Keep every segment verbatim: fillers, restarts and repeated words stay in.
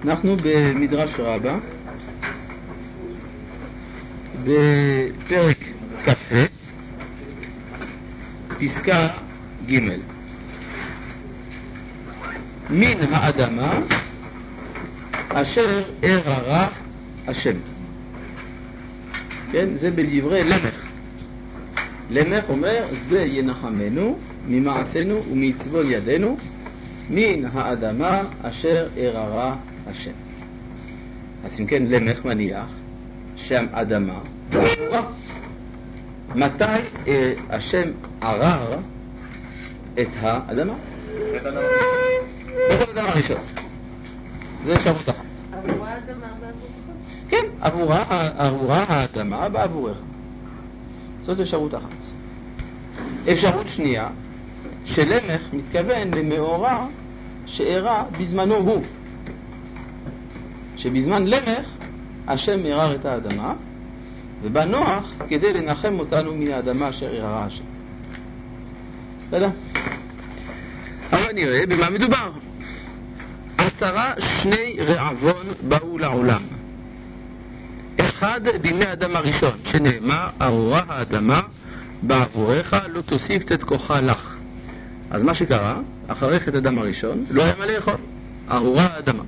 אנחנו במדרש רבה, בפרק כ"ח, פסקה ג' מן האדמה אשר אררה השם. כן, זה בדברי למך. למך אומר, זה ינחמנו ממעשינו ומצוות ידינו מן האדמה אשר אררה השם. אז אם כן, למך מניח שם אדמה באבורה. מתי אה, השם ערר את האדמה? את האדמה בכל אדמה ראשון. זה אפשרות אחת. עבורה האדמה בעבורך? כן, עבורה, עבורה האדמה בעבורך. זאת אפשרות אחת. אפשרות שנייה, שלמך מתכוון למאורע שאירע בזמנו הוא. שבזמן למך השם ערר את האדמה, ובא נוח כדי לנחם אותנו מן האדמה אשר עררה השם. בסדר? אבל נראה במה מדובר. עשרה שני רעבון באו לעולם. אחד בימי אדם הראשון, שנאמר, ארורה האדמה בעבורך לא תוסיף צאת כוחה לך. אז מה שקרה, אחרי חטא אדם הראשון, לא היה מה לאכול. ארורה האדמה.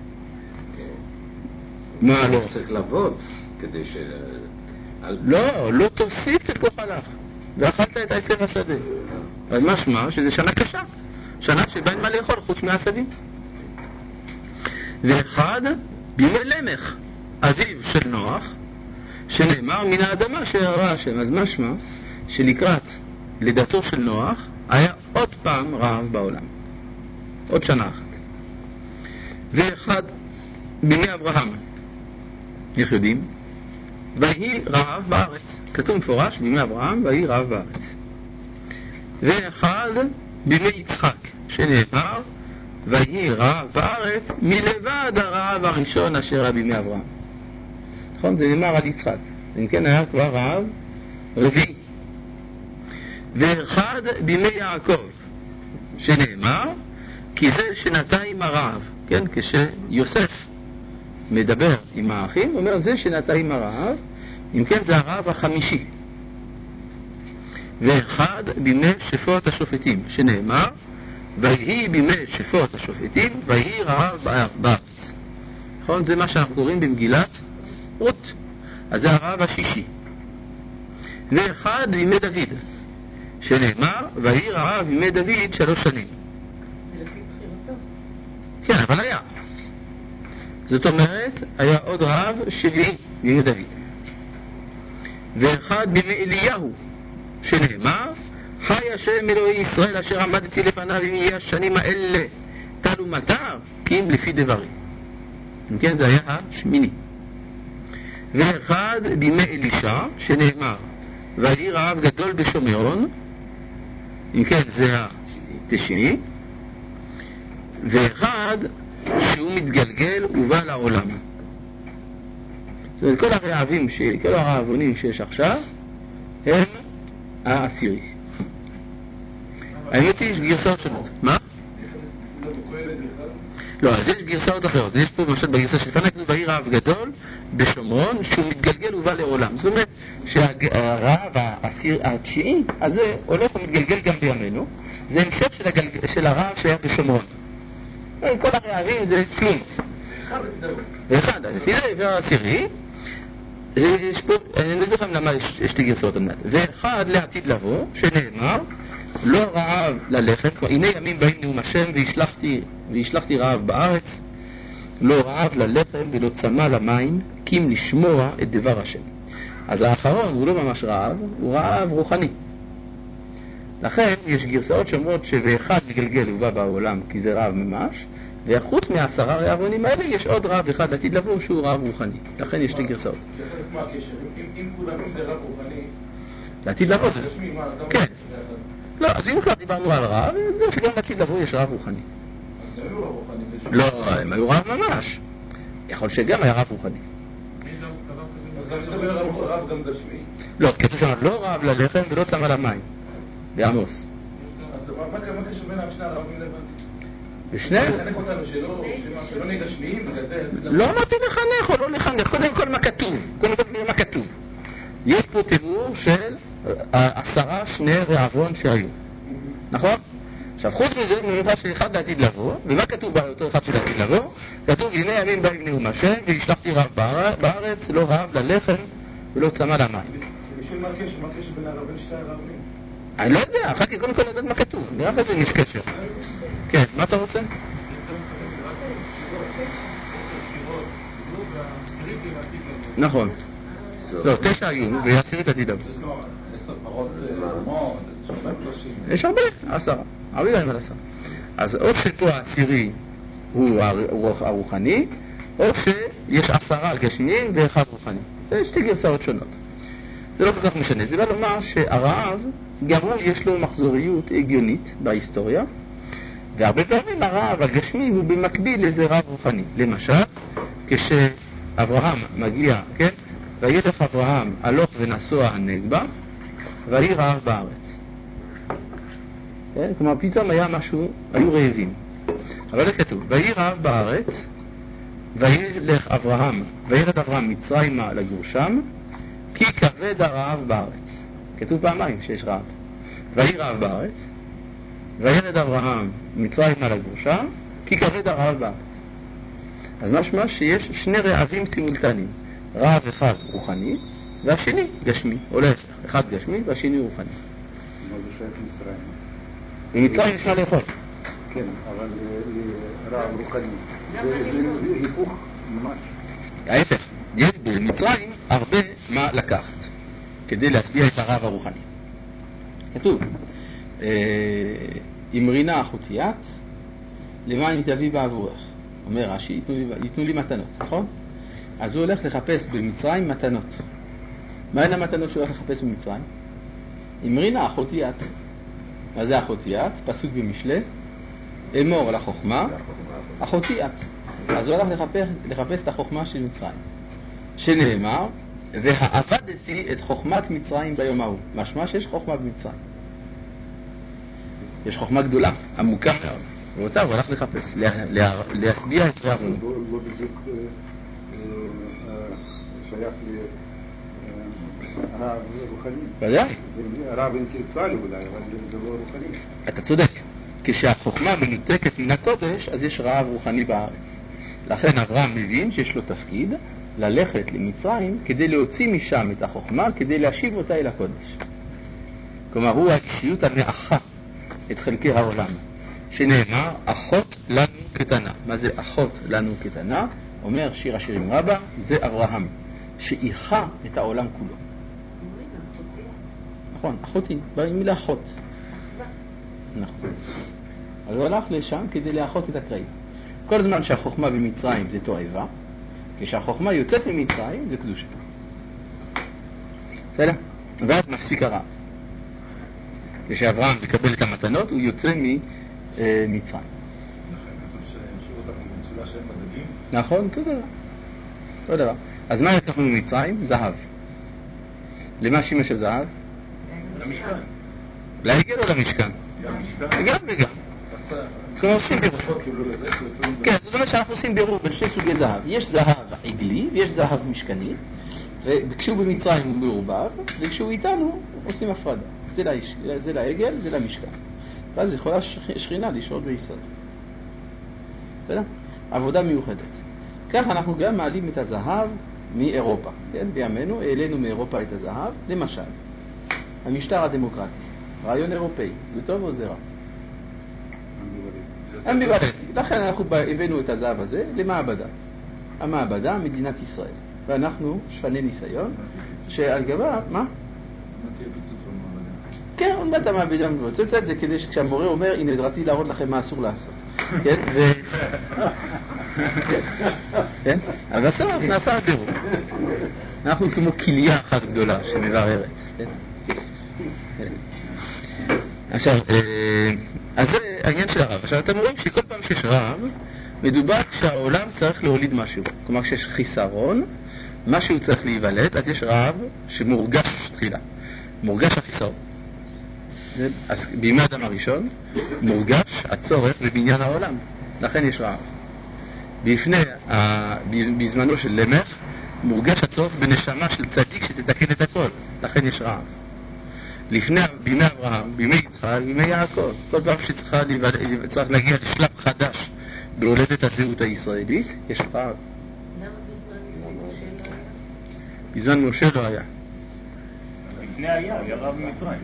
מה לא? צריך לעבוד כדי ש... לא, לא תוסיף צאת כוחה לך. ואכלת את עשב השדה. אז משמע שזה שנה קשה. שנה שבה אין מה לאכול חוץ מהעשבים. ואחד בימי למך, אביו של נוח, שנאמר מן האדמה שאררה השם. אז משמע שלקראת לידתו של נוח היה עוד פעם רעב בעולם, עוד שנה אחת. ואחד בימי אברהם, איך יודעים? ויהי רעב בארץ. כתוב מפורש בימי אברהם ויהי רעב בארץ. ואחד בימי יצחק, שנאמר ויהי רעב בארץ מלבד הרעב הראשון אשר היה בימי אברהם. נכון? זה נאמר על יצחק. אם כן היה כבר רעב רביעי. ואחד בימי יעקב, שנאמר כי זה שנתיים הרעב. כן? כשיוסף מדבר עם האחים, הוא אומר זה שנתיים הרעב. אם כן זה הרעב החמישי. ואחד בימי שפוט השופטים, שנאמר ויהי בימי שפוט השופטים ויהי רעב בארץ. נכון? זה מה שאנחנו קוראים במגילת רות. אז זה הרעב השישי. ואחד בימי דוד, שנאמר ויהי רעב בימי דוד שלוש שנים. ולפי בחירתו. כן, אבל היה. זאת אומרת, היה עוד רעב שביעי בימי דוד. ואחד בימי אליהו, שנאמר חי השם אלוהי ישראל אשר עמדתי לפניו אם יהיה השנים האלה תלו מטר כי אם לפי דברי. אם כן זה היה השמיני. ואחד בימי אלישע, שנאמר ויהי רעב גדול בשומרון. אם כן זה התשיעי. ואחד שהוא מתגלגל ובא לעולם. זאת אומרת כל הרעבים, כל הרעבונים שיש עכשיו הם העשירי. האמת היא, יש גרסאות שונות. מה? לא, אז יש גרסאות אחרות. יש פה למשל בגרסה שלפני כתוב ויהי רעב גדול בשומרון שהוא מתגלגל ובא לעולם. זאת אומרת שהרעב התשיעי הזה הולך ומתגלגל גם בימינו. זה המשך של, הגלג... של הרעב שהיה בשומרון. כל הרעבים זה כלום. ואחד, אז לפי זה העשירי. יש פה, אני לא יודע לכם למה יש, יש לי גרסאות אמנת. ואחד לעתיד לבוא, שנאמר לא רעב ללחם, הנה ימים באים נאום השם והשלחתי, והשלחתי רעב בארץ, לא רעב ללחם ולא צמא למים, כי אם לשמוע את דבר השם. אז האחרון הוא לא ממש רעב, הוא רעב רוחני. לכן יש גרסאות שאומרות שבאחד מגלגל ובא בעולם כי זה רעב ממש, וחוץ מהעשרה רעבונים האלה יש עוד רעב אחד לעתיד לבוא שהוא רעב רוחני. לכן יש שתי גרסאות. מה הקשר? אם כולנו זה רעב רוחני לעתיד לבוא זה... כן. לא, אז אם כבר דיברנו על רעב, אז גם לעתיד לבוא יש רעב רוחני. אז הם היו רעב רוחני. לא, הם היו רעב ממש. יכול שגם היה רעב רוחני. אז גם מדבר רעב גם גשמי? לא, כתוב שם לא רעב ללחם ולא צמא למים. בעמוס. אז מה קשר בין שני הרעבים לבנתי? בשניהם. לחנך אותנו שלא שלא נהיה גשמיים, בגלל זה... לא אמרתי לחנך או לא לחנך, קודם כל מה כתוב, קודם כל מה כתוב. יש פה תיאור של עשרה שני רעבון שהיו, נכון? עכשיו חוץ מזה מיוחד שאחד לעתיד לבוא, ומה כתוב באותו אחד של לעתיד לבוא? כתוב הנה ימים באים נאום השם והשלחתי רעב בארץ, לא רעב ללחם ולא צמא למים. בשביל מה הקשר? מה הקשר בין הרב בין שתי הרבים? אני לא יודע, אחר כך קודם כל לדעת מה כתוב, נראה בזה יש קשר. כן, מה אתה רוצה? נכון. לא, תשע היו ועשירית עתיד לבוא. יש הרבה, עשרה, הרבה דברים על עשרה. אז או שפה העשירי הוא הרוחני, או שיש עשרה גשמיים ואחד רוחני. זה שתי גרסאות שונות. זה לא כל כך משנה. זה בא לומר שהרעב, גם הוא יש לו מחזוריות הגיונית בהיסטוריה, והרבה פעמים הרעב הגשמי הוא במקביל לאיזה רעב רוחני. למשל, כשאברהם מגיע, כן? וילך אברהם הלוך ונסוע הנגבה, ויהי רעב בארץ. כן? כלומר, פתאום היה משהו, היו רעבים. אבל זה כתוב, ויהי רעב בארץ, וילך אברהם, וירד אברהם מצרימה לגור שם, כי כבד הרעב בארץ. כתוב פעמיים שיש רעב. ויהי רעב בארץ, וירד אברהם מצרימה לגור שם, כי כבד הרעב בארץ. אז משמע שיש שני רעבים סימולטניים. רעב אחד רוחני, והשני גשמי, או להפך, אחד גשמי והשני רוחני. מה זה שייך מצרים? במצרים יש מה לאכול. כן, אבל רעב רוחני. זה היפוך ממש. ההפך, יש במצרים הרבה מה לקחת כדי להצביע את הרעב הרוחני. כתוב, אמרינה אחותיית, למים תביא בעבורך. אומר רש"י, ייתנו לי, ייתנו לי מתנות, נכון? אז הוא הולך לחפש במצרים מתנות. מה הן המתנות שהוא הולך לחפש במצרים? אמרינה אחותיית. מה זה אחותיית? פסוק במשלי, אמור לחוכמה, אחותיית. אז הוא הולך לחפש, לחפש את החוכמה של מצרים. שנאמר, והעבדתי את חוכמת מצרים ביום ההוא. משמע שיש חוכמה במצרים. יש חוכמה גדולה, עמוקה מאוד. ואותה הוא הולך לחפש, להסביע את רעבו. לא בדיוק שייך לרעב רוחני. ודאי. זה רעב אינטלקטואלי אולי, אבל זה לא רוחני. אתה צודק. כשהחוכמה מנותקת מן הקודש, אז יש רעב רוחני בארץ. לכן אברהם מבין שיש לו תפקיד ללכת למצרים כדי להוציא משם את החוכמה, כדי להשיב אותה אל הקודש. כלומר, הוא האישיות המאחה את חלקי העולם. שנאמר, אחות לנו קטנה. מה זה אחות לנו קטנה? אומר שיר השירים רבה, זה אברהם, שאיחה את העולם כולו. נכון, אחותי, במילה אחות. נכון. אז הוא הלך לשם כדי לאחות את הקרעים. כל זמן שהחוכמה במצרים זה תועבה, כשהחוכמה יוצאת ממצרים זה קדושה. בסדר? ואז מפסיק הרעב. כשאברהם מקבל את המתנות הוא יוצא ממצרים. נכון, תודה דבר. תודה דבר. אז מה לקחנו ממצרים? זהב. למה שימש הזהב? למשכן. לעגל או למשכן? גם וגם. כלומר עושים בירור. כן, זאת אומרת שאנחנו עושים בירור בין שני סוגי זהב. יש זהב עגלי ויש זהב משכני, וכשהוא במצרים הוא מעורבב, וכשהוא איתנו עושים הפרדה. זה לעגל, זה למשכן. ואז יכולה שכינה לשהות בישראל. בסדר? עבודה מיוחדת. כך אנחנו גם מעלים את הזהב מאירופה. כן? בימינו העלינו מאירופה את הזהב. למשל, המשטר הדמוקרטי. רעיון אירופאי. זה טוב או זה רע? אמביוולנטי. לכן אנחנו הבאנו את הזהב הזה למעבדה. המעבדה, מדינת ישראל. ואנחנו שפני ניסיון, שעל גבה, מה? כן, עוד מעט המעבדה מבוצעת את זה כדי שכשהמורה אומר, הנה, רציתי להראות לכם מה אסור לעשות. כן? ו... כן? אז בסוף נעשה הבירור. אנחנו כמו כליה אחת גדולה שמבררת. כן? עכשיו, אז זה העניין של הרב. עכשיו, אתם רואים שכל פעם שיש רב, מדובר כשהעולם צריך להוליד משהו. כלומר, כשיש חיסרון, משהו צריך להיוולד, אז יש רב שמורגש תחילה. מורגש החיסרון. אז בימי האדם הראשון, מורגש הצורך בבניין העולם. לכן יש רעב. בפני, בזמנו של למך, מורגש הצורך בנשמה של צדיק שתתקן את הכל, לכן יש רעב. לפני, בימי אברהם, בימי יצחק, בימי יעקב, כל פעם שצריך להגיע לשלב חדש בהולדת הזהות הישראלית, יש רעב. למה בזמן משה לא היה? בזמן משה לא היה. לפני היה, היה רב ממצרים.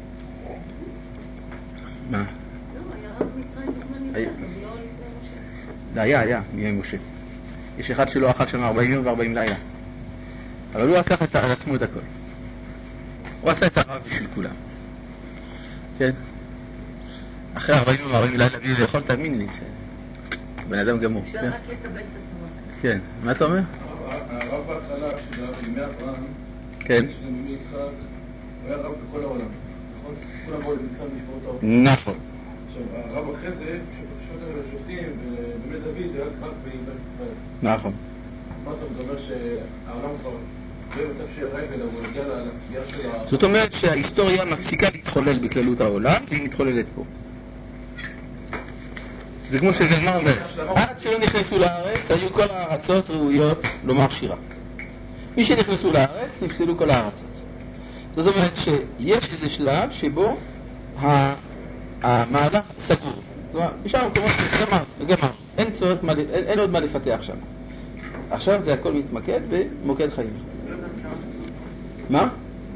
מה? לא, היה רב מצרים בזמן יצחק, היה. אבל לא לפני משה. לא, היה, היה, בימי משה. יש אחד שלא אכל שם ארבעים יום וארבעים לילה. אבל הוא לקח את, על עצמו את הכל. הוא עשה את הרב בשביל כולם. כן? אחרי ארבעים יום וארבעים לילה בלי לאכול, תאמין לי, בן אדם גמור. אפשר כן? רק לקבל את התורה. כן, מה אתה אומר? הרב בהתחלה, כשזה היה בימי אברהם, כן. בימי יצחק, הוא היה רב בכל העולם. נכון? כולם באו למצרים לשמור את האופן. נכון. עכשיו, הרב אחרי זה, שופטים, ובאמת דוד, זה רק בארץ ישראל. נכון. מה זאת אומרת שהעולם כבר לא במצב של רגל, אבל הוא הגיע לסביעה של ה... זאת אומרת שההיסטוריה מפסיקה להתחולל בכללות העולם, והיא מתחוללת פה. זה כמו שגלמר אומר, עד שלא נכנסו לארץ, היו כל הארצות ראויות לומר שירה. מי שנכנסו לארץ, נפסלו כל הארצות. זאת אומרת שיש איזה שלב שבו המהלך סגור. זאת אומרת, בשביל המקומות גמר, גמר. אין צורך, אין, אין עוד מה לפתח שם. עכשיו זה הכל מתמקד במוקד חיים. מה?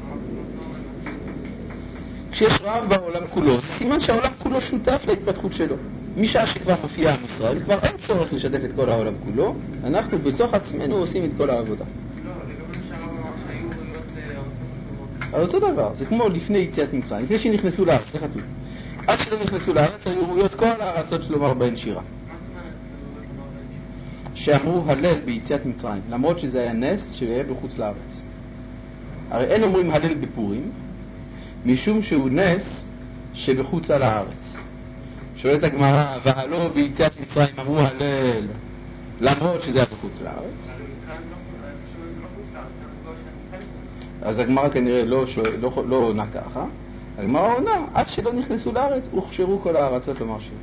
כשיש רעב בעולם כולו, זה סימן שהעולם כולו שותף להתפתחות שלו. משעה שכבר מופיע עם ישראל, כבר אין צורך לשתף את כל העולם כולו, אנחנו בתוך עצמנו עושים את כל העבודה. לא, לגבי שהרב אמר שהיו ראויות לארצות אחרות. אבל אותו דבר, זה כמו לפני יציאת מצרים, לפני שנכנסו לארץ, זה כתוב. עד שלא נכנסו לארץ, היו ראויות כל הארצות של לומר בהן שירה. מה זאת אומרת? לומר בהן שירה? שאמרו הלל ביציאת מצרים, למרות שזה היה נס שהיה בחוץ לארץ. הרי אין אומרים הלל בפורים, משום שהוא נס שבחוץ על הארץ. שואלת הגמרא, והלא ביציאת מצרים אמרו הלל, למרות שזה היה בחוץ לארץ. אבל מצרים לא, זה לא חוץ לארץ, זה לא שאני חלק. אז הגמרא כנראה לא, לא, לא עונה ככה. הגמרא עונה, עד שלא נכנסו לארץ, הוכשרו כל הארצות לומר שיר.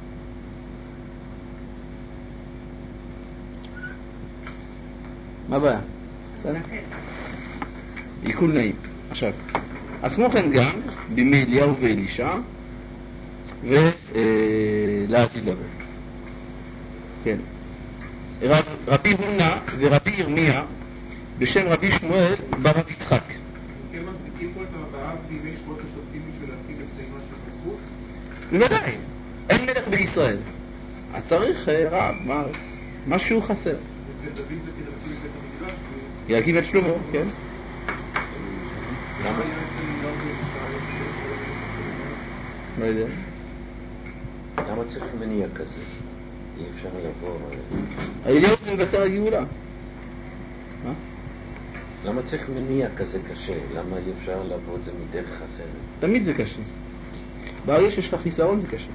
מה הבעיה? בסדר? עיכול נעים. עכשיו, אז כמו כן גם, בימי אליהו ואלישע, ולעתיד לבוא. כן. רב, רבי הונא ורבי ירמיה, בשם רבי שמואל ברב יצחק. כן מצדיקים פה את הבאה בימי שבועות השופטים בשביל להשיג את תאימה של מלכות? בוודאי, אין מלך בישראל. אז צריך רב בארץ. משהו חסר. אצל דוד זה כדי להקים את בית המקדש? יקים את שלמה, כן? למה היה אצל יואב וישראל? לא יודע. למה צריך מניע כזה? אי אפשר לבוא... אליהו זה מבשר הגאולה. מה? למה צריך מניע כזה קשה? למה אי אפשר לבוא את זה מדרך אחרת? תמיד זה קשה. ברגע שיש לך חיסרון זה קשה.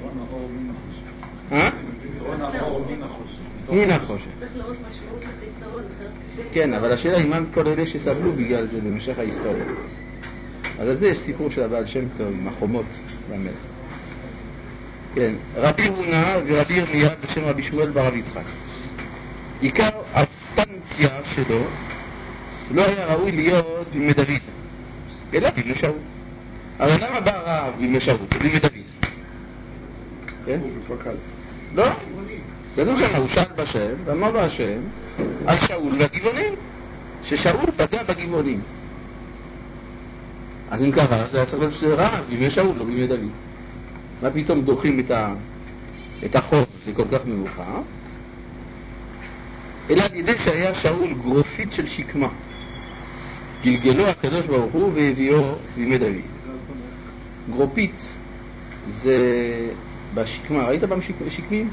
אה? מן החושך. צריך לראות משמעות לחיסרון, אחרת קשה. כן, אבל השאלה היא מה כל אלה שסבלו בגלל זה במשך ההיסטוריה. אז על זה יש סיפור של הבעל שם טוב עם החומות למלך. כן, רבי הונא ורבי ירמיה בשם רבי שמואל ברב יצחק. עיקר הפנטיה שלו לא היה ראוי להיות בימי דוד, אלא בימי שאול. הרי למה בא רב בימי שאול? בימי דוד. כן? הוא מפקד. לא? כתוב שם, הוא שאל בשם, ואמר לו השם על שאול והגבעונים, ששאול פגע בגבעונים. אז אם ככה, זה היה צריך להיות שזה רב בימי שאול, לא בימי דוד. מה פתאום דוחים את, ה... את החוק לכל כך מאוחר? אלא על ידי שהיה שאול גרופית של שקמה. גלגלו הקדוש ברוך הוא והביאו בימי דוד. גרופית זה בשקמה. ראית בשקמים?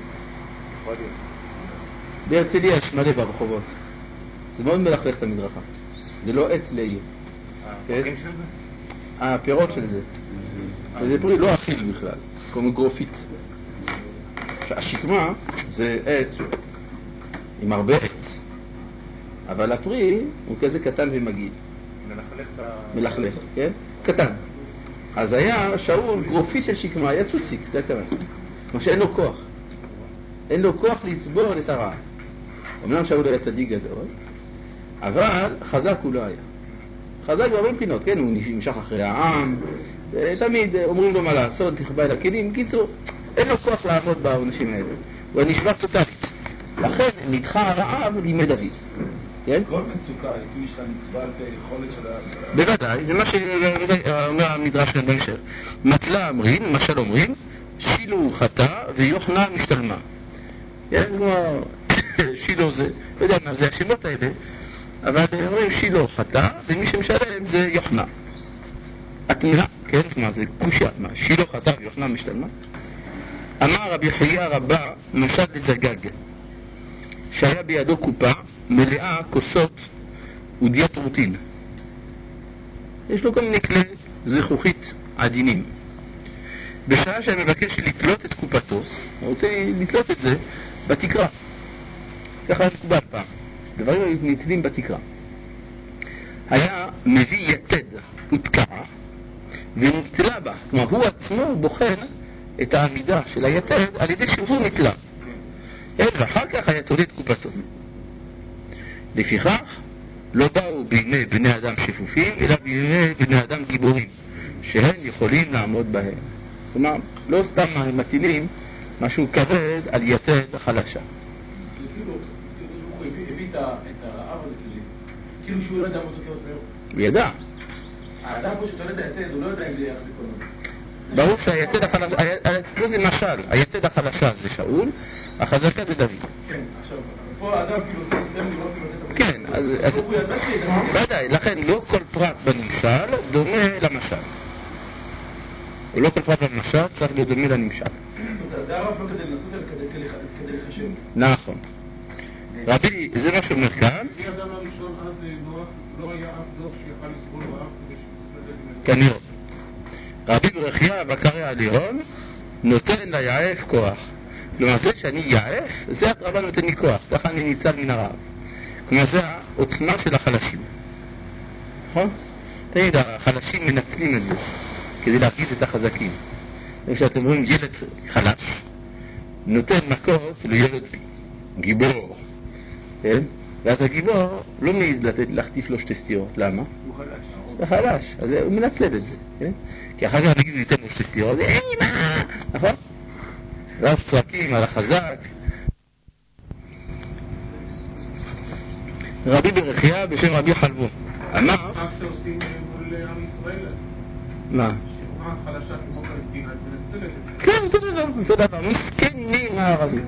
בהרצליה יש מלא ברחובות. זה מאוד מלכלך את המדרכה. זה לא עץ לעיר. הפרקים של זה? הפירות של זה. זה פרי לא אכיל בכלל, כמו גרופית. השקמה זה עץ עם הרבה עץ, אבל הפרי הוא כזה קטן ומגעיל. מלכלך את ה... מלכלך, כן? קטן. אז היה שאול גרופית של שקמה, היה צוציק, זה הכוונה. כמו שאין לו כוח. אין לו כוח לסבול את הרעב. אמנם שאול היה צדיק גדול, אבל חזק הוא לא היה. חזק בהרבה בחינות, כן, הוא נמשך אחרי העם, תמיד אומרים לו מה לעשות, תחבא אל הכלים, בקיצור, אין לו כוח לעמוד בעונשים האלה. הוא נשבר טוטלית. לכן נדחה הרעב לימי דוד. כן? כל מצוקה, לפי שאתה נצבע על פי היכולת של ה... בוודאי, זה מה שאומר המדרש כאן בהמשך. מתלה אמרים, משל אומרים, שילו חטא ויוחנה משתלמה. כן, כמו שילו זה, לא יודע מה זה השמות האלה, אבל אומרים שילו חטא, ומי שמשלם זה יוחנה. התמלה, כן, כלומר זה קושיה, מה, שילו חטא ויוחנה משתלמה. אמר רבי חייא רבה משל לזגג, שהיה בידו קופה מלאה כוסות ודיאטרוטין. יש לו כל מיני כלי זכוכית עדינים. בשעה שהיה מבקש לתלות את קופתו, הוא רוצה לתלות את זה בתקרה. ככה היה מקובל פעם. דברים היו נתלים בתקרה. היה מביא יתד ותקעה ונתלה בה. כלומר, הוא עצמו בוחן את העמידה של היתד על ידי שהוא נתלה. ואחר כך היה תולה את קופתו. לפיכך, לא באו בימי בני אדם שפופים, אלא בימי בני אדם גיבורים, שהם יכולים לעמוד בהם. כלומר, לא סתם מטילים משהו כבד על יתד החלשה. כאילו, הוא הביא את הרעב הזה כאילו שהוא לא ידע מה תוצאות מהר. הוא ידע. האדם פה שתולה את היתד, הוא לא יודע אם זה יחזיק או לא. ברור שהיתד החלשה, לא זה משל, היתד החלשה זה שאול, החזקה זה דוד. כן, עכשיו, פה האדם כאילו עושה סתם לראות אם לתת... כן, אז... הוא ידע שידע... ודאי, לכן לא כל פרט בנמשל דומה למשל. ולא כל פרט במשל צריך להיות דומה לנמשל. זה הרב לא כדי לנסות, אלא כדי לחשב. נכון. רבי, זה מה שאומר כאן. לפי אדם הראשון עד נוח, לא היה אף דוח שיכל לסבול רעב כדי שיסתכל... כנראה. רבי ברכיה בקרי הלירון נותן ליעף כוח. כלומר, זה שאני יעף, זה הרב נותן לי כוח, ככה אני ניצל מן הרעב. כלומר, זה העוצמה של החלשים. נכון? תמיד החלשים מנצלים את זה כדי להרגיז את החזקים. כשאתם רואים ילד חלש נותן מכות לילד גיבור, כן? ואז הגיבור לא מעיז לתת להחטיף לו שתי סטירות. למה? הוא חלש. הוא חלש, אז הוא מנצל את זה, כן? כי אחר כך נגיד הוא ייתן לו שתי סטירות, אין מה, נכון? ואז צועקים על החזק. רבי ברכיה בשם רבי חלבו אמר... מה שעושים מול עם ישראל? מה? שאומה חלשה כמו פלסטינית מנצלת את זה. כן, זה דבר, זה דבר, מסכנים הערבים.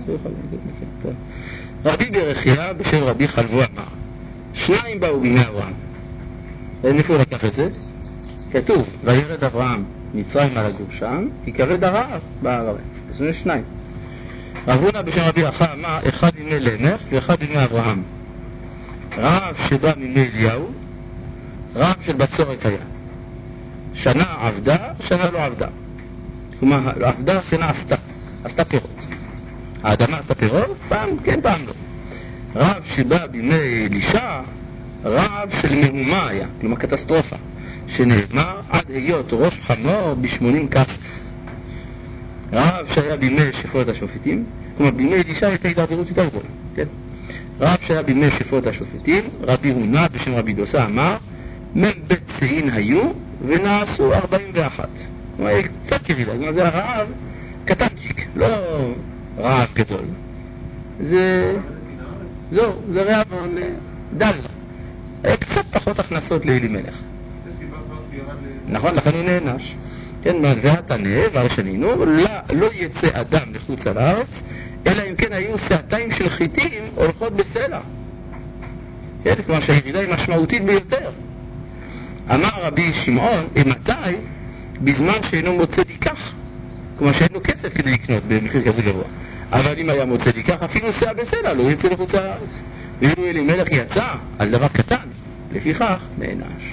רבי ברכיה בשם רבי חלבו אמר, שניים באו בימי אברהם. איפה הוא לקח את זה? כתוב, וירד אברהם מצרים על הגור שם, כי כבד הרעב בערבים. אז יש שניים. רב הונא בשם רבי אחא אמר, אחד בימי למך ואחד בימי אברהם. רעב שבא מימי אליהו, רעב של בצורת היה. שנה עבדה, שנה לא עבדה. כלומר, עבדה, שנה עשתה. עשתה פירות. האדמה עשתה פירות, פעם כן, פעם לא. רעב שבא בימי אלישע, רעב של מהומה היה. כלומר, קטסטרופה. שנאמר עד היות ראש חמור בשמונים כף. רעב שהיה בימי שפוט השופטים, כלומר בימי אלישע הייתה הידרדרות יותר גדולה, כן? רעב שהיה בימי שפוט השופטים, רבי הונא בשם רבי דוסה אמר, מ"ב צעין היו ונעשו ארבעים ואחת. כלומר, קצת ירידה, כלומר זה הרעב קטנצ'יק, לא רעב גדול. זה... זהו, זה רעב דל. קצת פחות הכנסות לאלימלך. נכון, לכן הוא נענש. כן, והתנא, והרשנינו, לא, לא יצא אדם לחוץ על הארץ, אלא אם כן היו שעתיים של חיטים הולכות בסלע. כן, כלומר שהירידה היא משמעותית ביותר. אמר רבי שמעון, מתי? בזמן שאינו מוצא דיקח. כלומר שאין לו כסף כדי לקנות במחיר כזה גבוה. אבל אם היה מוצא דיקח, אפילו שעה בסלע, לא יצא לחוץ על הארץ. ואילו אלימלך יצא על דבר קטן, לפיכך נענש.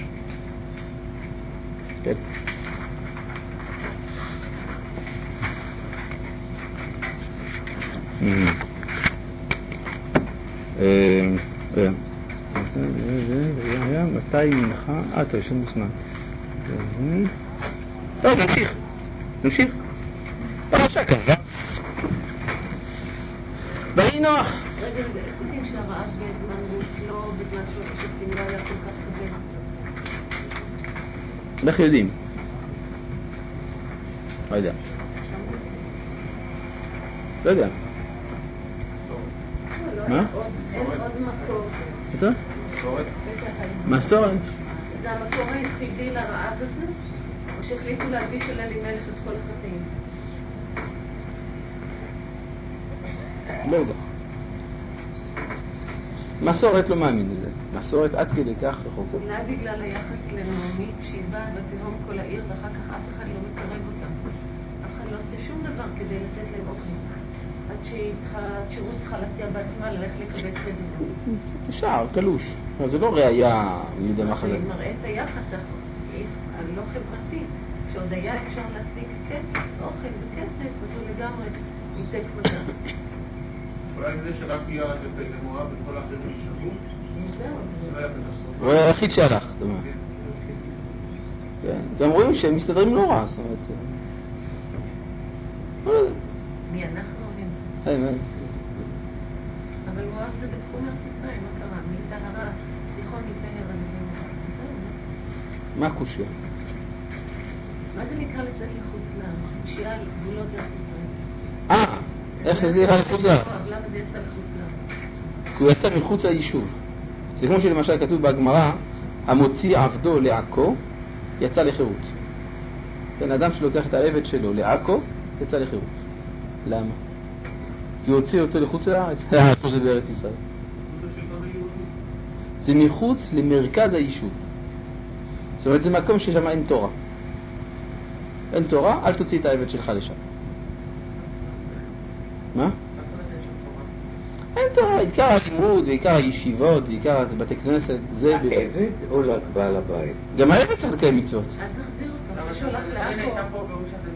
כן. מתי מנחה? אה, טוב, יש לנו זמן. טוב, נמשיך. נמשיך. פרשה כ"ו. ויהי נוח. רגע, רגע, איך יודעים שהרעב בזמן רוץ לא בזמן שלושת השופטים לא היה כל כך כבד? איך יודעים? לא יודע. לא יודע. מה? אין עוד מקור. איזה? מסורת. זה המקור היחידי לרעב הזה? או שהחליטו להלביש על אלימלך את כל החטאים? לא יודע. מסורת לא מאמין לזה. מסורת עד כדי כך רחוקה. אולי בגלל היחס לנעמי, שהיא באה בתהום כל העיר ואחר כך אף אחד לא מקרב אותם. אף אחד לא עושה שום דבר כדי לתת להם אוכל. עד שהשירות צריכה להציע בעצמה ללכת לקבל סדר. שער, קלוש. אבל זה לא ראייה, אני יודע מה חזק. זה מראה את היחס הלא חברתי. כשעוד היה אפשר להשיג כסף, אוכל וכסף, אז הוא לגמרי ניתק מגע. אולי זה שרק ירד למורה וכל האחרים נשארו? זה היה קטסטרופה. הוא היה היחיד שהלך, זאת אומרת. כן, גם רואים שהם מסתדרים לא רע, זאת אומרת. לא יודע. מי אנחנו הם? הם, הם. אבל מואב זה בתחום ארץ ישראל, מה קרה? מטהרה, סיחון מטהר הנביאים. מה קושיה? מה זה נקרא לצאת לחוץ לעם? קושיה על גבולות ארץ ישראל. אה, איך זה יצא לחוץ לעם? למה זה יצא לחוץ לעם? כי הוא יצא מחוץ ליישוב. זה כמו שלמשל כתוב בהגמרא, המוציא עבדו לעכו, יצא לחירות. בן אדם שלוקח את העבד שלו לעכו, יצא לחירות. למה? כי הוא הוציא אותו לחוץ לארץ. עכו זה בארץ ישראל. זה מחוץ למרכז היישוב. זאת אומרת, זה מקום ששם אין תורה. אין תורה, אל תוציא את העבד שלך לשם. מה? אין תורה, עיקר הלימוד, ועיקר הישיבות, ועיקר בתי כנסת, זה... העבד או רק בעל הבית? גם העבד צריך לקיים מצוות. אז נחזיר אותו. זה שולח לעכו.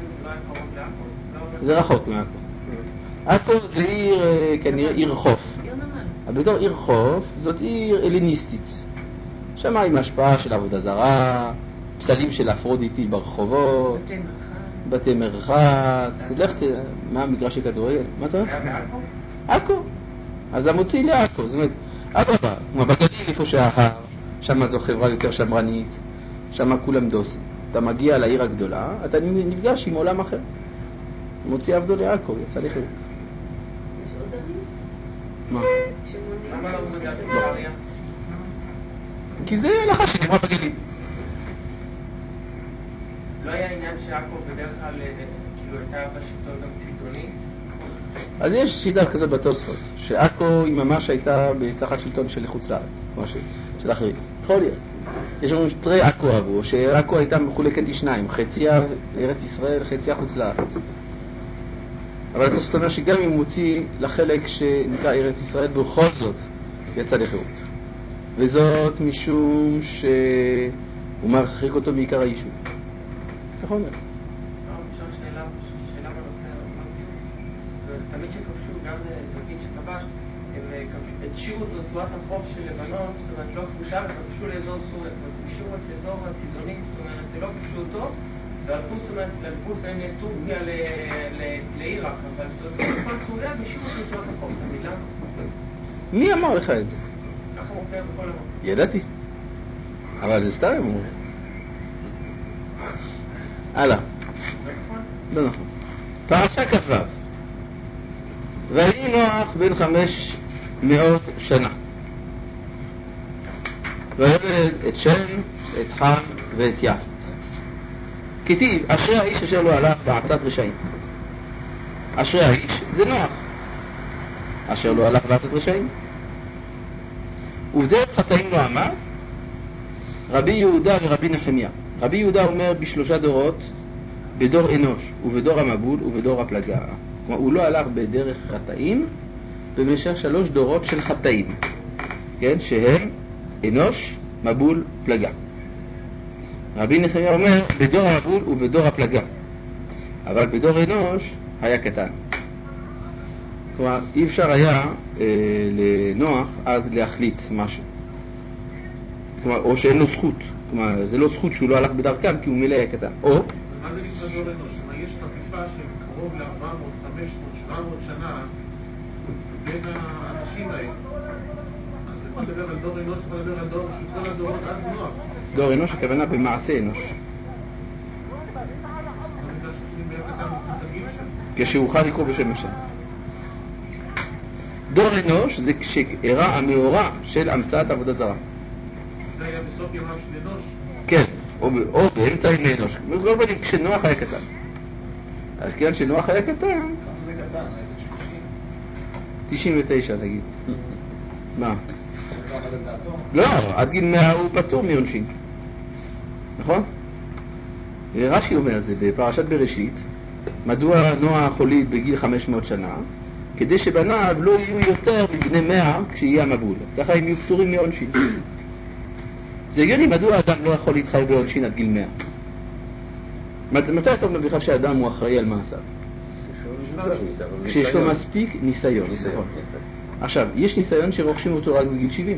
זה רחוק מעכו. עכו זה עיר, כנראה עיר חוף. עיר נמל. אבל בתור עיר חוף, זאת עיר אליניסטית. שם עם השפעה של עבודה זרה, פסלים של אפרודיטי ברחובות, בתי מרחץ. בתי מרחץ, לך ת... מה המגרש כדורגל? מה אתה אומר? היה בעכו? עכו. אז המוציא לעכו, זאת אומרת, אדרבה, כמו בגליל איפה שההר, שם זו חברה יותר שמרנית, שם כולם דוסים. אתה מגיע לעיר הגדולה, אתה נפגש עם עולם אחר. מוציא עבדו לעכו, יצא לחירות. יש עוד ערים? מה? שמונים. למה לא מודעת בטבריה? כי זה הלכה שנאמרה בגליל. לא היה עניין שעכו בדרך כלל כאילו הייתה בשלטון גם צידוני? אז יש שיטה כזאת בתוספות, שעכו היא ממש הייתה תחת שלטון של חוץ לארץ, כמו ש... של אחרים. יכול להיות. יש לנו תרי עכו אבו, שעכו הייתה מחולקת לשניים, חציה ארץ ישראל, חציה חוץ לארץ. אבל התוספות אומר שגם אם הוא מוציא לחלק שנקרא ארץ ישראל, בכל זאת יצא לחירות. וזאת משום שהוא מרחיק אותו מעיקר היישוב. איך אומר? אפשר שאלה, שאלה בנושא, תמיד שכבשו, גם תמיד שכבש, הם השאירו את רצועת החוף של לבנון, זאת אומרת לא כבושה, וכבשו לאזור סוריה, זאת אומרת, השאירו את אזור הצידוני, זאת אומרת, זה לא כבשו אותו, והלכו, זאת אומרת, לגבול בין טורקיה לעיראק, אבל כל סוריה והשאירו את רצועת החוף, המילה? מי אמר לך את זה? ככה מופיע בכל המקום. ידעתי. אבל זה סתם הם אומרים. הלאה. לא נכון. פרשה כ"ו. ויהי נוח בן חמש מאות שנה. וילד את שם, את חם ואת יפת. כתיב, אשרי האיש אשר לא הלך בעצת רשעים. אשרי האיש זה נוח. אשר לא הלך בעצת רשעים. ובדרך חטאים לא אמר רבי יהודה ורבי נחמיה. רבי יהודה אומר בשלושה דורות, בדור אנוש ובדור המבול ובדור הפלגה. כלומר, הוא לא הלך בדרך חטאים במשך שלוש דורות של חטאים, כן? שהם אנוש, מבול, פלגה. רבי נחמיה אומר בדור המבול ובדור הפלגה, אבל בדור אנוש היה קטן. כלומר, אי אפשר היה אה, לנוח אז להחליט משהו. כלומר, או שאין לו זכות. כלומר, זה לא זכות שהוא לא הלך בדרכם כי הוא מילא היה קטן. או... מה זה נקרא דור אנוש? מה, יש חפיפה של קרוב ל-ארבע מאות, חמש מאות, שבע מאות שנה בין האנשים האלה. אז צריך לדבר על דור אנוש, צריך לדבר על דור של כל הדורות עד נוח. דור אנוש הכוונה במעשה אנוש. כשאוכל לקרוא בשם השם. דור אנוש זה כשאירע המאורע של המצאת עבודה זרה. זה היה בסוף ימיו של אנוש? כן, או, או באמצע ימי אנוש. לא בנים, כשנוח היה קטן. אז כיוון שנוח היה קטן... זה קטן, תשעים ותשע נגיד. מה? לא, עד גיל מאה הוא פטור מעונשין. נכון? רש"י אומר את זה בפרשת בראשית. מדוע נוח הוליד בגיל חמש מאות שנה? כדי שבניו לא יהיו יותר מבני מאה כשיהיה המבול. ככה הם יהיו פטורים מעונשין. זה הגיוני, מדוע האדם לא יכול להתחייב בעונשין עד גיל מאה? מתי אתה אומר בכלל שהאדם הוא אחראי על מעשיו? כשיש לו מספיק ניסיון. עכשיו, יש ניסיון שרוכשים אותו רק בגיל שבעים.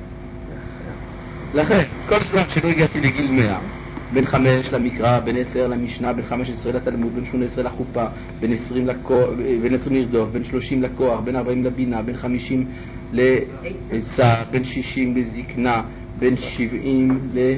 לכן, כל זמן שלא הגעתי לגיל מאה, בין חמש למקרא, בין עשר למשנה, בין חמש עשרה לתלמוד, בין שמונה עשרה לחופה, בין עשרים לרדוף, בין שלושים לכוח, בין ארבעים לבינה, בין חמישים לעצה, בין שישים לזקנה, בין שבעים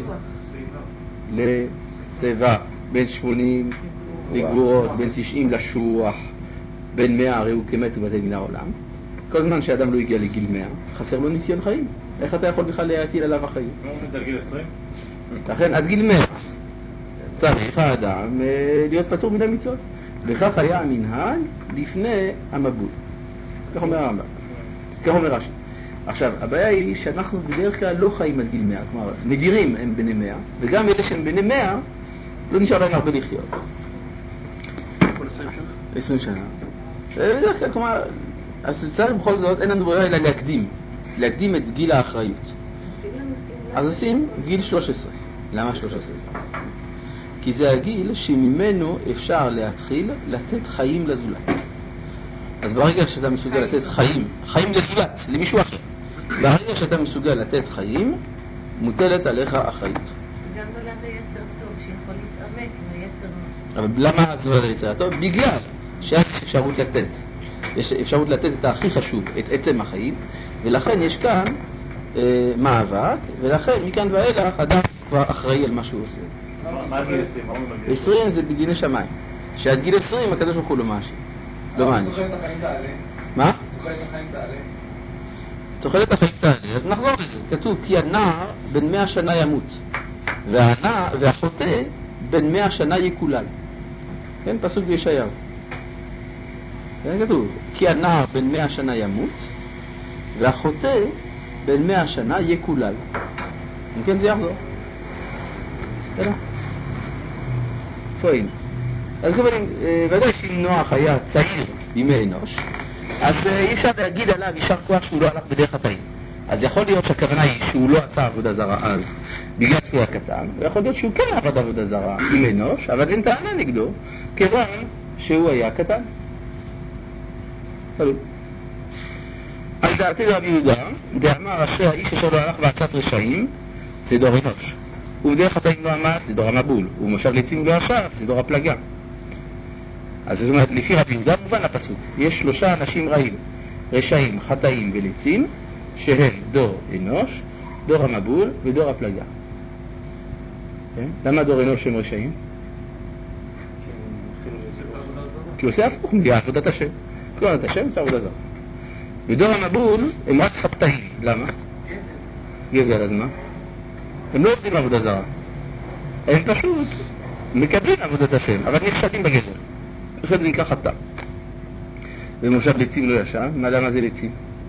לסבא, בין שמונים לגבורות, בין תשעים לשוח, בין מאה הרי הוא כמת ובטל מן העולם. כל זמן שאדם לא הגיע לגיל מאה, חסר לו ניסיון חיים. איך אתה יכול בכלל להטיל עליו החיים? לא אומרים את זה על גיל עשרים? לכן עד גיל מאה צריך האדם להיות פטור מן המצוות. וכך היה המנהל לפני המבול. כך אומר הרמב"ם. כך אומר רש"י. עכשיו, הבעיה היא שאנחנו בדרך כלל לא חיים עד גיל מאה. כלומר, נדירים הם בני מאה, וגם אלה שהם בני מאה, לא נשאר להם הרבה לחיות. עשרים שנה. בדרך כלל, כלומר, אז צריך בכל זאת, אין לנו ברירה אלא להקדים. להקדים את גיל האחריות. אז עושים גיל שלוש עשרה. למה שלוש עשרה? כי זה הגיל שממנו אפשר להתחיל לתת חיים לזולת. אז ברגע שאתה מסוגל לתת חיים, חיים לזולת, למישהו אחר, ברגע שאתה מסוגל לתת חיים, מוטלת עליך אחריות. גם נולד היצר טוב שיכול להתאמת עם היצר... אבל למה זה נולד היצר טוב? בגלל שיש אפשרות לתת. יש אפשרות לתת את הכי חשוב, את עצם החיים, ולכן יש כאן אה, מאבק, ולכן מכאן ואילך אדם כבר אחראי על מה שהוא עושה. מה גיל עשרים? עשרים זה בדיני שמיים. שעד גיל עשרים הקדוש ברוך הוא לא מאשים. לא מעניש. תוחלת החיים תעלה. מה? תוחלת החיים תעלה. תוחלת החיים תעלה, אז נחזור לזה. כתוב כי הנער בן מאה שנה ימות, והנער והחוטא בן מאה שנה יקולל. כן, פסוק בישעיהו. כן, כתוב כי הנער בן מאה שנה ימות, והחוטא בן מאה שנה יקולל. אם כן זה יחזור. בסדר? פועל. אז כמובן, ודאי שאם נוח היה צעיר בימי אנוש, אז אי אפשר להגיד עליו יישר כוח שהוא לא הלך בדרך החיים. אז יכול להיות שהכוונה היא שהוא לא עשה עבודה זרה אז בגלל שהוא היה קטן, ויכול להיות שהוא כן עבד עבודה זרה עם אנוש, אבל אין טענה נגדו כיוון שהוא היה קטן. תלוי. על דעתי רבי יהודה, דאמר אשר האיש אשר לא הלך בעצת רשעים, זה דור אנוש. ובדרך חטאים לא עמד, זה דור המבול. ובמושב לצים לא ישב, זה דור הפלגה. אז זאת אומרת, לפי רבי יהודה מובן הפסוק. יש שלושה אנשים רעים, רשעים, חטאים ולצים, שהם דור אנוש, דור המבול ודור הפלגה. כן? למה דור אנוש הם רשעים? כי הוא עושה הפוך מעבודת השם. כי הוא עבודת השם, עושה עבודה זרה. ודור המבול הם רק חטאים. למה? גזל, אז מה? הם לא עובדים עבודה זרה. הם פשוט מקבלים עבודת השם, אבל נכשלים בגזל. פשוט זה נקרא חטא. ומושב לצים לא ישב. מה למה זה לצים?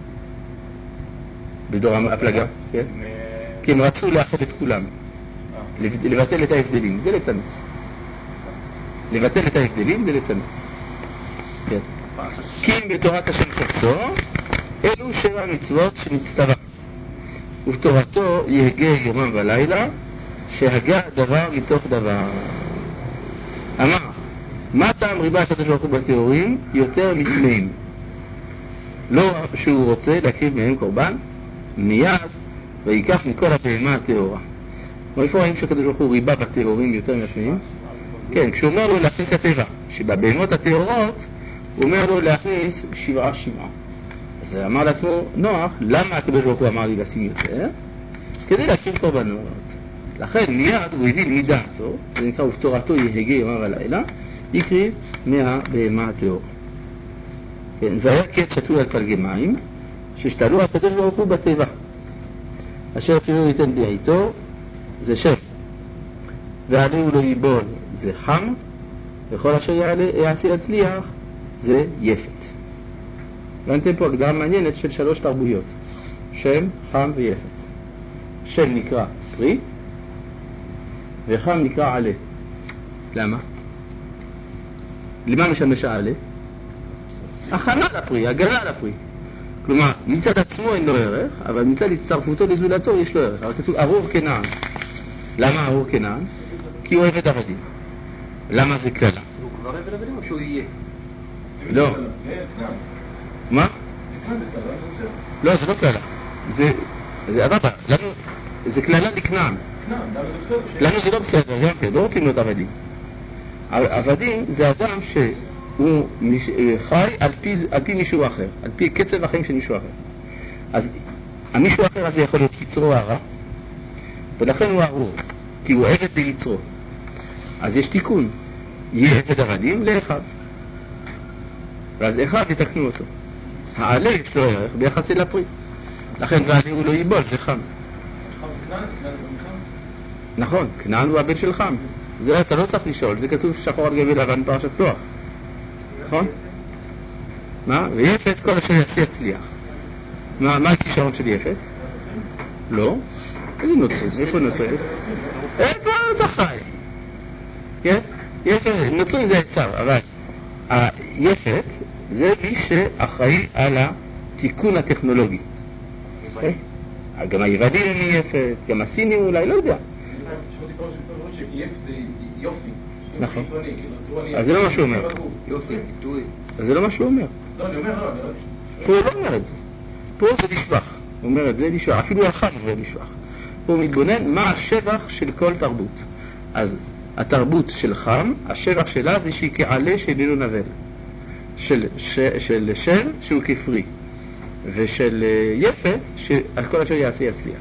בדור הפלגה, כן? כי הם רצו לאחד את כולם. לבטל את ההבדלים, זה לצמת. לבטל את ההבדלים זה לצמת. כן. כי אם בתורת השם חפצו, אלו שבע מצוות שנצטווה. ובתורתו יהגה יומם ולילה, שהגה דבר מתוך דבר. אמר, מה טעם ריבה הקדוש ברוך הוא בתיאורים? יותר מטמאים. לא שהוא רוצה להקריב מהם קורבן, מיד ויקח מכל הבהמה הטהורה. ואיפה רואים שהקדוש ברוך הוא ריבה בתיאורים יותר מהטמאים? כן, כשהוא אומר לו להכניס הטבע, שבבהמות הטהורות הוא אומר לו להכניס שבעה שבעה. אז אמר לעצמו נוח, למה הקדוש ברוך הוא אמר לי לשים יותר? כדי להקריב קורבנות. לכן מיד הוא הבין מדעתו, זה נקרא ובתורתו יהגה יומם ולילה, הקריב מהבהמה הטהור. כן, והיה קץ שתול על פלגי מים, ששתלו הקדוש ברוך הוא בטבע. אשר אפילו ייתן בעיתו, זה שם. ועליהו לא ייבול, זה חם, וכל אשר יעשה יצליח, זה יפת. הבנתם פה הגדרה מעניינת של שלוש תרבויות, שם, חם ויפת. שם נקרא פרי, וחם נקרא עלה. למה? למה משמש העלה? הכנה לפרי, הגנה לפרי. כלומר, מצד עצמו אין לו ערך, אבל מצד הצטרפותו לזולתו יש לו ערך. אבל כתוב ארור כנען. למה ארור כנען? כי הוא עבד עבדים. למה זה כללה? הוא כבר עבד עבדים או שהוא יהיה? לא. מה? לא, זה לא כללה. זה, זה אבא, לנו, זה כללה לכנען. לנו זה לא בסדר, גם כן, לא רוצים להיות עבדים. עבדים זה אדם שהוא חי על פי, על פי מישהו אחר, על פי קצב החיים של מישהו אחר. אז המישהו האחר הזה יכול להיות יצרו הרע, ולכן הוא ארור, כי הוא עבד ביצרו. אז יש תיקון, יהיה עבד עבדים לאחיו, ואז אחיו יתקנו אותו. העלה יש לו ערך ביחס אל הפרי, לכן ועלה הוא לא ייבול, זה חם. נכון, כנען הוא הבן של חם. זה אתה לא צריך לשאול, זה כתוב שחור על גבי לבן פרשת נוח. נכון? מה? ויפת כל אשר יעשה יצליח. מה, מה הכישרון של יפת? לא? איזה נוצרים? איפה נוצרים? איפה אתה חי? כן? יפת, נוצרים זה עצר, אבל היפת זה מי שאחראי על התיקון הטכנולוגי. גם היוונים הם יפת, גם הסינים אולי, לא יודע. שמעתי פעם שפעם שיפת זה יופי. נכון. אז זה לא מה שהוא אומר. יופי, ביטוי. אז זה לא מה שהוא אומר. לא, אני אומר, לא, אני לא... פה הוא לא אומר את זה. פה זה לשבח. הוא אומר את זה לשבח. אפילו החם זה לשבח. פה הוא מתבונן מה השבח של כל תרבות. אז התרבות של חם, השבח שלה זה שהיא כעלה שאיננו נבל. של, ש, של שם שהוא כפרי. ושל יפת שכל אשר יעשה יצליח.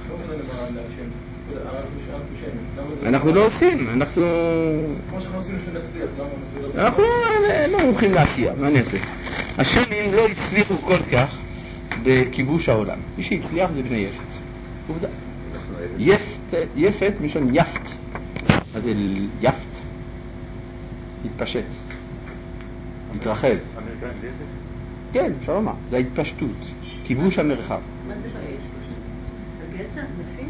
אנחנו לא עושים, אנחנו... כמו שאנחנו עושים בשביל להצליח, למה? אנחנו לא מומחים לעשייה, מה אני אעשה? השמים לא הצליחו כל כך בכיבוש העולם. מי שהצליח זה בני יפת. עובדה. יפת משום יפת. מה זה יפת? התפשט. התרחב. אמריקאים זה יפת? כן, אפשר לומר. זה ההתפשטות. כיבוש המרחב. מה זה בעיה? הגצע? נפים?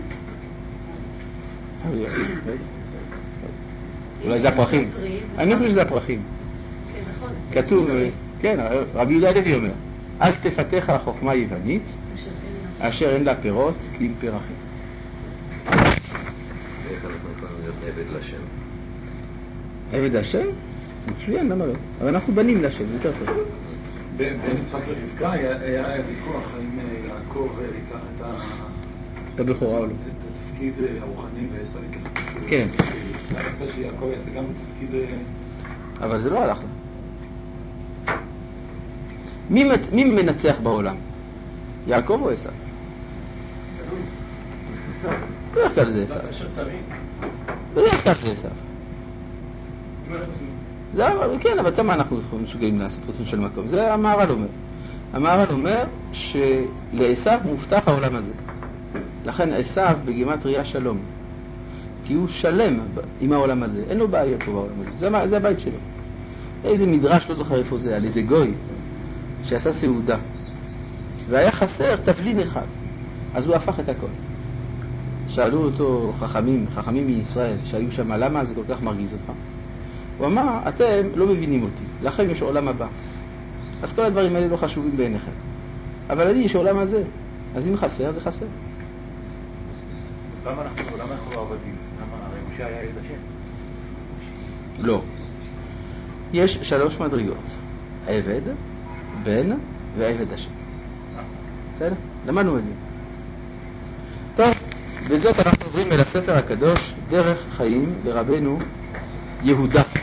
אולי זה הפרחים. אני חושב שזה הפרחים. כן, נכון. כתוב, כן, רבי יהודה הלוי אומר, אל תפתח החוכמה היוונית אשר אין לה פירות כי אם פרחים. איך אנחנו יכולים להיות עבד לשם? עבד השם? מצוין, למה לא? אבל אנחנו בנים לשם, יותר טוב. בין יצחק לרבקה היה ויכוח האם יעקב ייקח את הבכורה או לא. התפקיד הרוחני ועשר ייקח. כן. זה עשה שיעקב יעשה גם בתפקיד... אבל זה לא הלך לה. מי, מי מנצח בעולם? יעקב או עשיו? בדרך כלל זה עשיו. בדרך כלל זה עשיו. כן, אבל כמה אנחנו מסוגלים לעשות רצון של מקום? זה המהר"ל אומר. המהר"ל אומר שלעשיו מובטח העולם הזה. לכן עשיו בגימטריה שלום. כי הוא שלם עם העולם הזה. אין לו בעיות פה בעולם הזה. זה, זה הבית שלו. איזה מדרש, לא זוכר איפה זה, על איזה גוי שעשה סעודה. והיה חסר תבלין אחד. אז הוא הפך את הכל. שאלו אותו חכמים, חכמים מישראל, שהיו שם, למה זה כל כך מרגיז אותך? הוא אמר, אתם לא מבינים אותי, לכם יש עולם הבא. אז כל הדברים האלה לא חשובים בעיניכם. אבל אני יש עולם הזה. אז אם חסר, זה חסר. למה אנחנו, למה אנחנו לא עבדים? למה הרי משה היה עבד השם? לא. יש שלוש מדרגות. עבד, בן ועבד השם. בסדר? למדנו את זה. טוב, בזאת אנחנו עוברים אל הספר הקדוש, דרך חיים לרבנו יהודה.